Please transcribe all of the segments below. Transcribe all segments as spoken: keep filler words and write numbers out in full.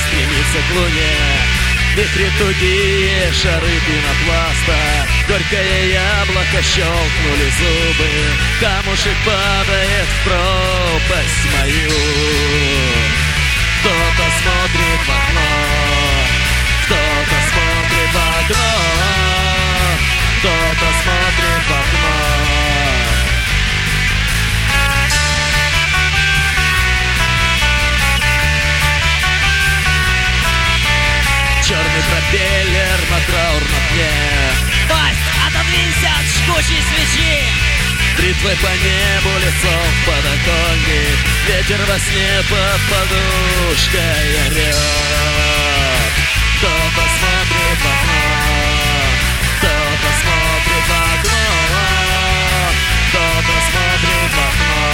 стремится к луне. Вихри тугие, шары пенопласта, горькое яблоко щелкнули зубы. Камушек падает в пропасть мою. Кто-то смотрит в окно, кто-то смотрит в окно, кто-то смотрит в окно. Черный пропеллер на траурном дне. Пасть, отодвинься от жгучей свечи. Бритвой по небу, лицом в подоконник. Ветер во сне под подушкой орёт. Кто-то смотрит в окно, кто-то смотрит в окно, кто-то смотрит в окно.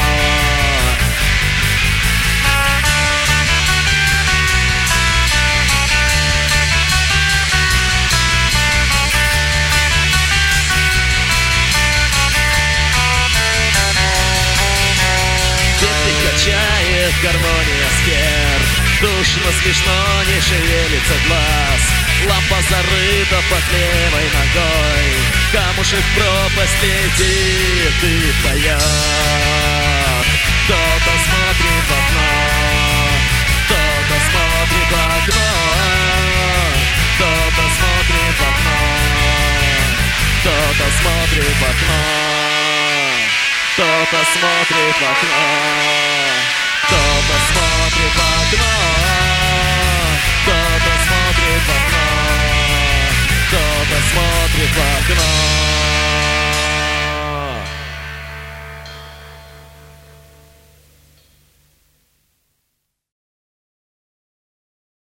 Качает гармония скер. Душно, смешно, не шевелится глаз. Лампа зарыта под левой ногой. Камушек в пропасть летит и поет. Кто-то смотрит в окно, кто-то смотрит в окно, кто-то смотрит в окно, кто-то смотрит в окно, кто-то смотрит в окно.